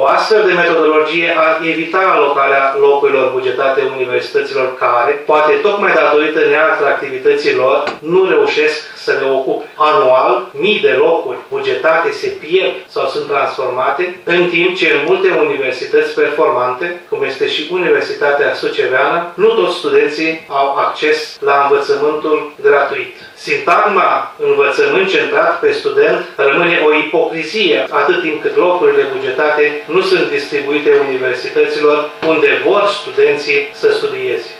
O astfel de metodologie ar evita alocarea locurilor bugetate universităților care, poate tocmai datorită neatractivității lor, nu reușesc să le ocupe. Anual, mii de locuri bugetate se pierd sau sunt transformate, în timp ce în multe universități performante, cum este și Universitatea Suceveană, nu toți studenții au acces la învățământul gratuit. Sintagma învățământ centrat pe student rămâne o ipocrizie atât timp cât locurile bugetate nu sunt distribuite universităților unde vor studenții să studieze.